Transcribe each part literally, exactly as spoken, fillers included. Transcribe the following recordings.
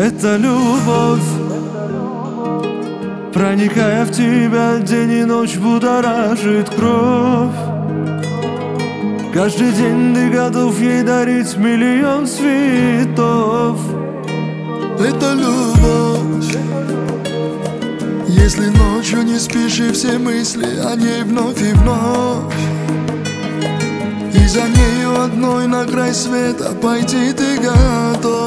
Это любовь, проникая в тебя день и ночь, будоражит кровь. Каждый день ты готов ей дарить миллион цветов. Это любовь, если ночью не спишь и все мысли о ней вновь и вновь. И за нею одной на край света пойти ты готов.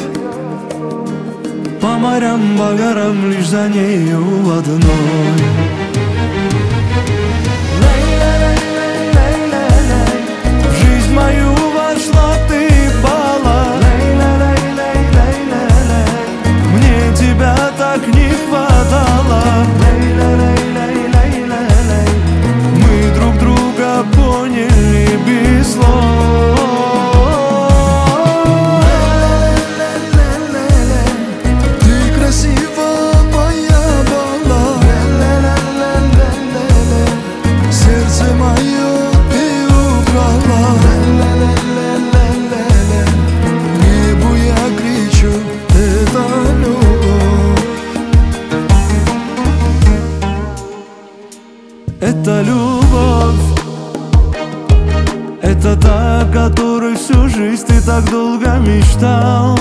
По морям, по горам, лишь за нею одной. В жизнь мою вошла ты, Бала. Мне тебя так не хватало. Мы друг друга поняли без слов. Это любовь, это та, о которой всю жизнь ты так долго мечтал.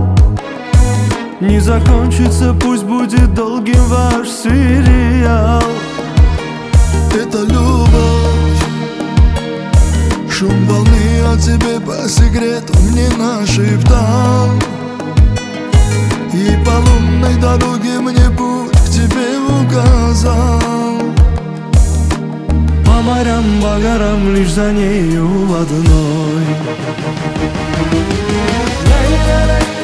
Не закончится, пусть будет долгим ваш сериал. Это любовь, шум волны о тебе по секрету мне нашептал. И по лунной дороге мне путь к тебе указал. По морям, по горам, лишь за нею одной.